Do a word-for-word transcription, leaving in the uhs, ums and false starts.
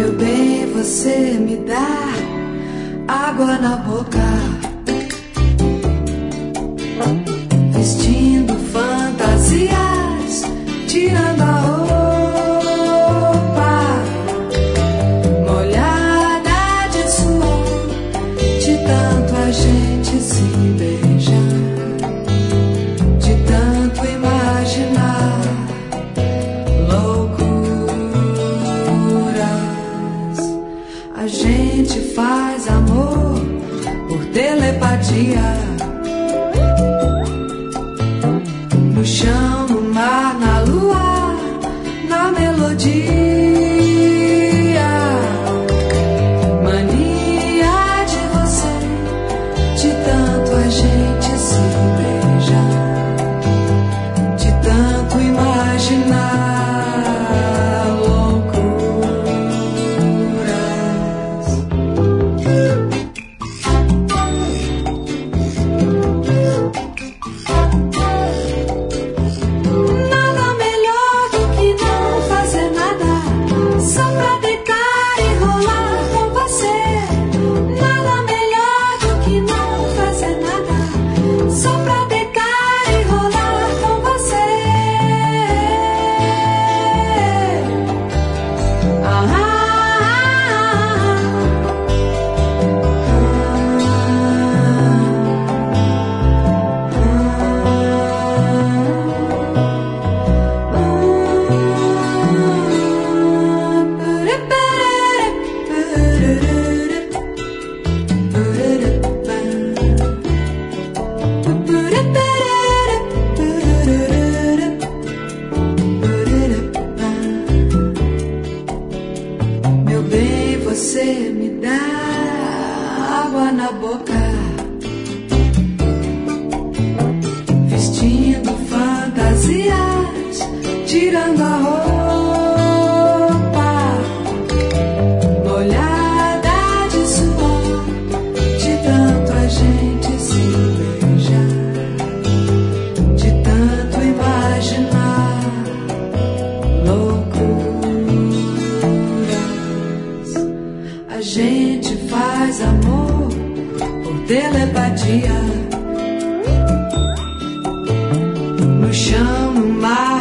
Você me dá água na boca, vestindo fantasias, tirando a roupa, molhada de suor, de tanto a gente se beijar, de tanto imaginar loucuras. A gente faz amor por telepatia, no chão, no mar, na lua, na melodia. Mania de você, de tanto a gente se beijar, de tanto imaginar. Você me dá água na boca, vestindo fantasias, tirando a roupa, molhada de suor, de tanto a gente se beijar, de tanto imaginar loucuras. A gente faz amor por telepatia, no chão, no mar.